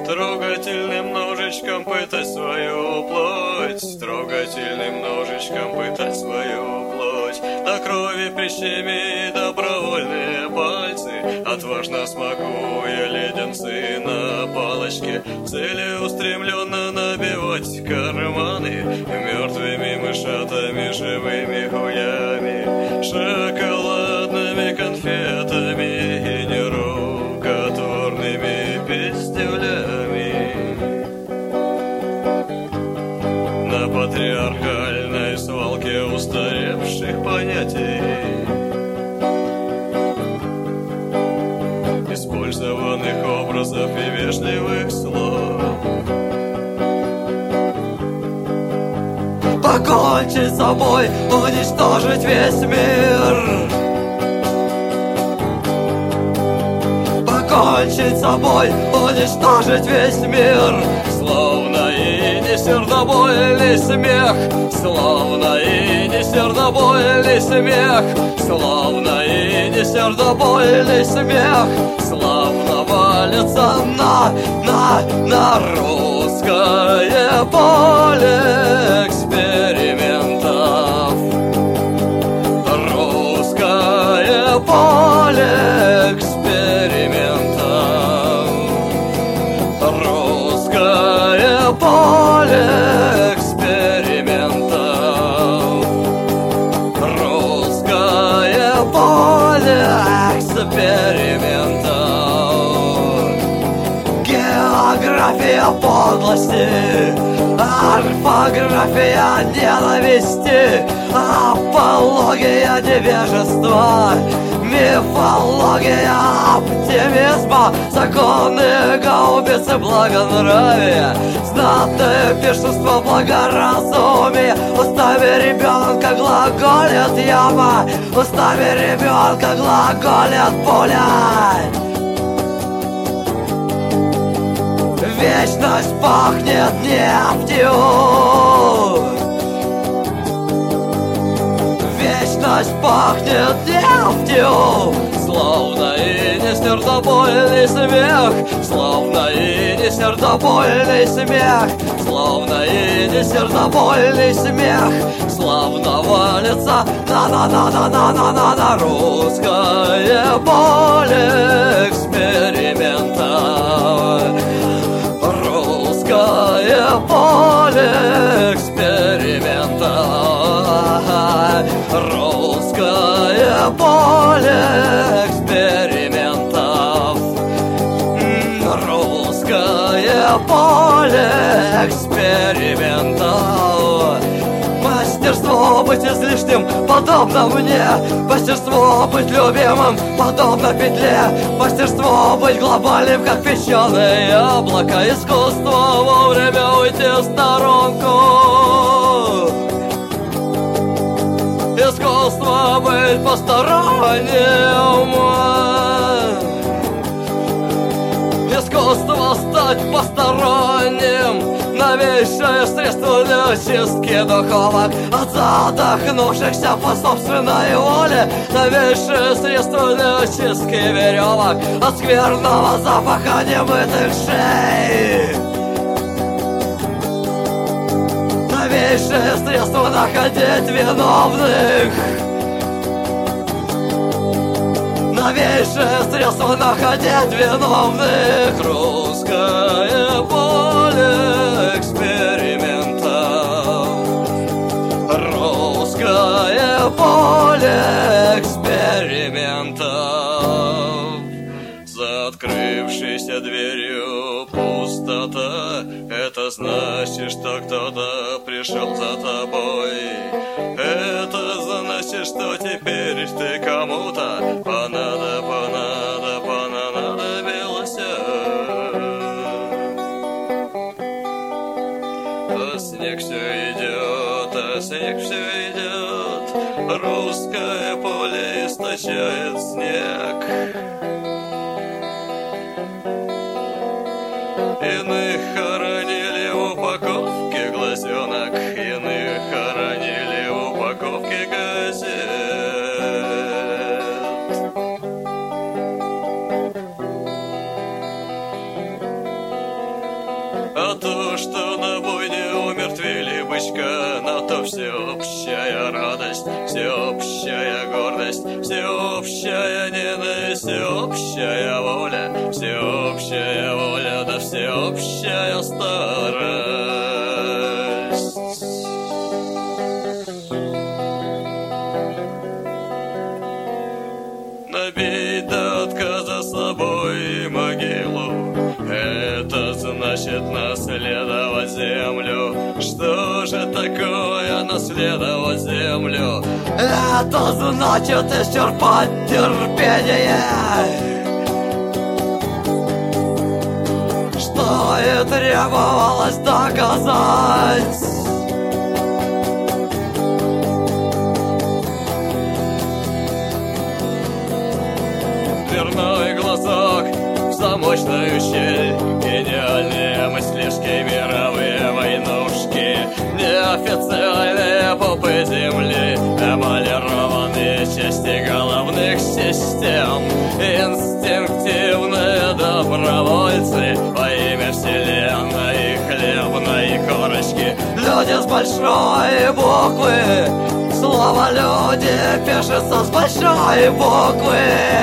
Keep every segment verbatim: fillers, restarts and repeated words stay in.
Трогательным ножичком пытать свою плоть, трогательным ножичком пытать свою плоть, до крови прищеми добровольные пальцы, отважно смакуя леденцы на палочке, целеустремленно набивать карманы мертвыми мышатами, живыми хуями, шоколадными конфетами и нерукотворными пиздюлями. На патриархальной свалке устаревших понятий, использованных образов и вежливых слов, покончить с собой, уничтожить весь мир. Покончить с собой, уничтожить весь мир. Словно и не сердобольный смех, словно и не сердобольный смех, словно и не сердобольный смех, славно валится на, на, на русское поле экспериментов. Русское поле экспериментов. Русское поле экспериментов. Русское поле экспериментов. География подлости, орфография ненависти, апология невежества, мифология оптимизма, законы гаубицы благонравия, знатное пиршество благоразумия. Устами ребенка глаголит яма, устами ребенка глаголит пуля. Вечность пахнет нефтью. Вечность пахнет нефтью. Словно и не сердобольный смех, словно и не сердобольный смех, словно и не сердобольный смех, славно валится на-на-на-на-на-на-на на русское поле эксперимента. Русское поле эксперимента. Русское поле экспериментов. Русское поле экспериментов. Мастерство быть излишним, подобно мне. Мастерство быть любимым, подобно петле. Мастерство быть глобальным, как песчаное яблоко. Искусство вовремя уйти в сторонку. Искусство быть посторонним. Искусство стать посторонним. Новейшее средство для очистки духовок от задохнувшихся по собственной воле. Новейшее средство для очистки веревок от скверного запаха немытых шеи. Новейшее средство находить виновных. Новейшее средство находить виновных. Русское поле экспериментов. Русское поле экспериментов. За открывшейся дверью пустота. Это значит, что кто-то пришел за тобой. Это значит, что теперь ты кому-то понадо, понадо, понадобился. А снег все идет, а снег все идет. Русское поле источает снег. Иных хоронили в упаковке глазенок, иных хоронили в упаковке газет. за то, что на бойне умертвили бычка, на то всеобщая радость, всеобщая гордость, всеобщая ненависть, всеобщая воля, всеобщая воля, да всеобщая старость. Набить до отказа собой могилу, это значит наследовать землю. Что же такое наследовать землю? Это значит исчерпать терпение, что и требовалось доказать. Дверной глазок в замочную щель, гениальные мыслишки, мировые войнушки, неофициальные попы земли, эмалированные части головных систем, инстинктивные добровольцы во имя вселенной хлебной корочки. Люди с большой буквы, слово «люди» пишется с большой буквы.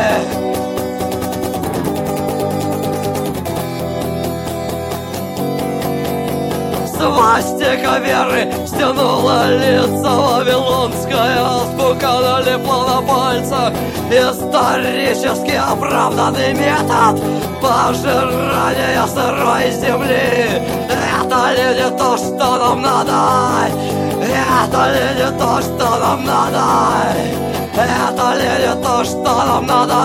Свастика веры стянула лица, вавилонская азбука налипла на пальцах. Исторически оправданный метод пожирания сырой земли. Это ли не то, что нам надо? Это ли не то, что нам надо? Это ли не то, что нам надо?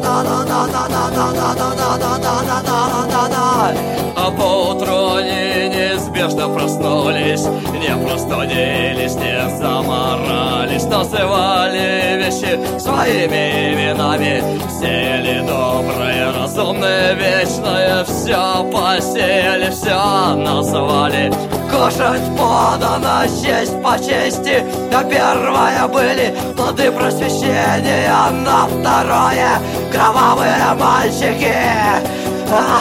А поутру они неизбежно проснулись, не простудились, не заморались, называли вещи своими именами, сели доброе, разумное, вечное, все посеяли, все назвали. Кушать подано честь по чести, на первое были плоды просвещения, на второе кровавые мальчики. Ах!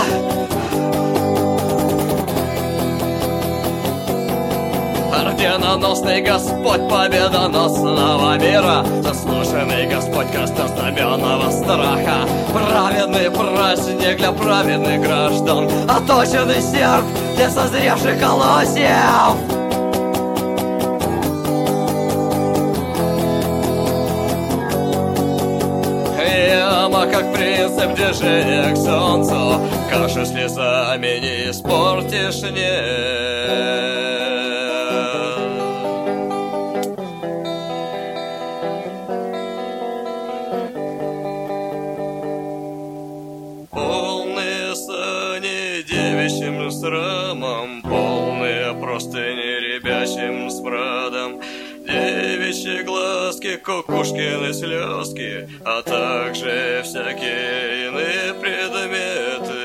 Орденоносный Господь победоносного мира, заслуженный Господь крестознаменного страха, праведный праздник для праведных граждан, Оточенный серп для созревших колосьев. Яма как принцип движения к солнцу, кашу слезами не испортишь, нет. Полные сани девичьим срамом, полные простыни ребячим смрадом, девичьи глазки, кукушкины слезки, а также всякие иные предметы.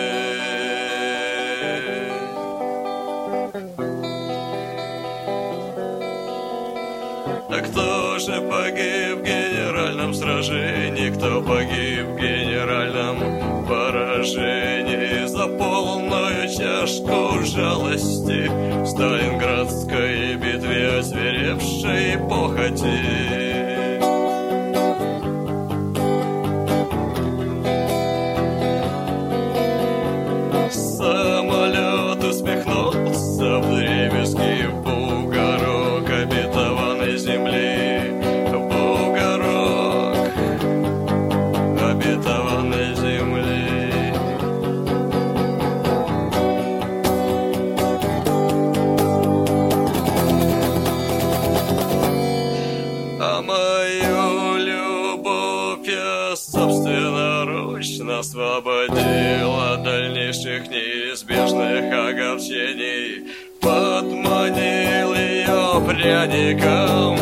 А кто же погиб в генеральном сражении? Кто погиб в генеральном поражении? За полную чашку жалости в Сталинградской битве озверевшей похоти. Самолет усмехнулся вдребезги в бугорок обетованной земли, в бугорок обетованной земли. А мою любовь я собственноручно освободил от дальнейших неизбежных огорчений, подманил ее пряником,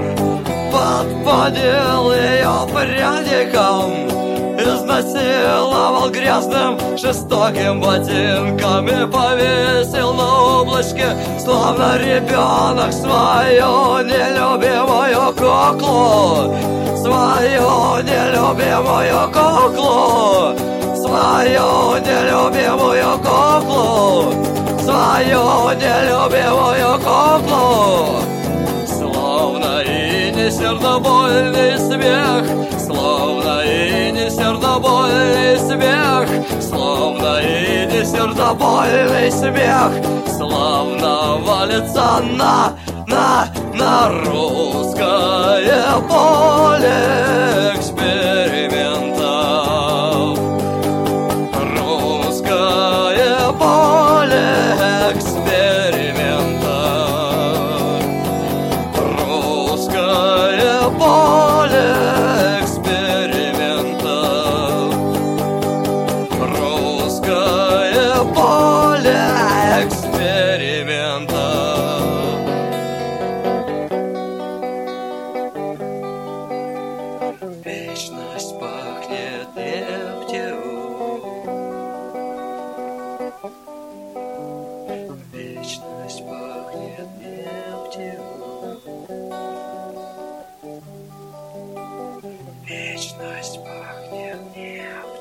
Подпалил ее пряником, изнасиловал грязным жестоким ботинком и повесил на облачке, словно ребенок, свою нелюбимую куклу, свою нелюбимую куклу, свою нелюбимую куклу, свою нелюбимую куклу. Словно и не сердобольный смех, словно и не сердобольный смех, словно и не сердобольный смех, словно валится на, на, на русское поле экспериментов. Русское поле экспериментов. Русское поле экспериментов. Русское поле экспериментов. Вечность пахнет нефтью. Вечность пахнет нефтью. Вечность пахнет нефтью.